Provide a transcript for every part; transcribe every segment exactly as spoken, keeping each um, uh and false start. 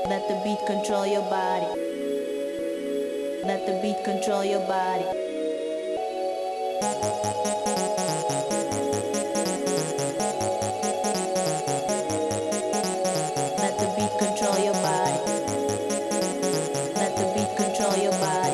Let the beat control your body. Let the beat control your body. Let the beat control your body. Let the beat control your body.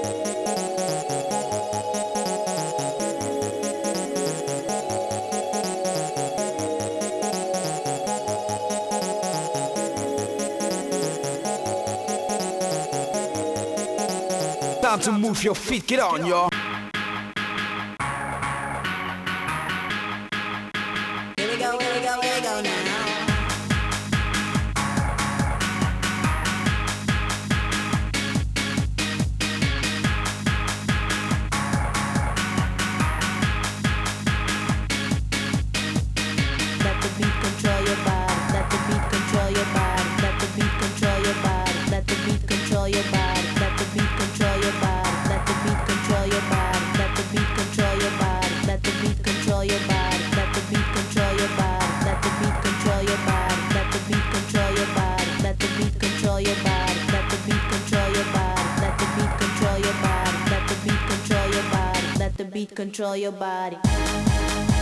Time to move your feet, get on, y'all. Here we go, here we go, here we go now. Let the beat control your body. Let the beat control your body. Let the beat control your body. Let the beat control your body. Let the beat control your body. Let the beat control your body. Let the beat control your body. Let the beat control your body. Let the beat control your body. Let the beat control your body. Let the beat control your body. Let the beat control your body. Let the beat control your body. Let the beat control your body. Let the beat control your body. Let the beat control your body.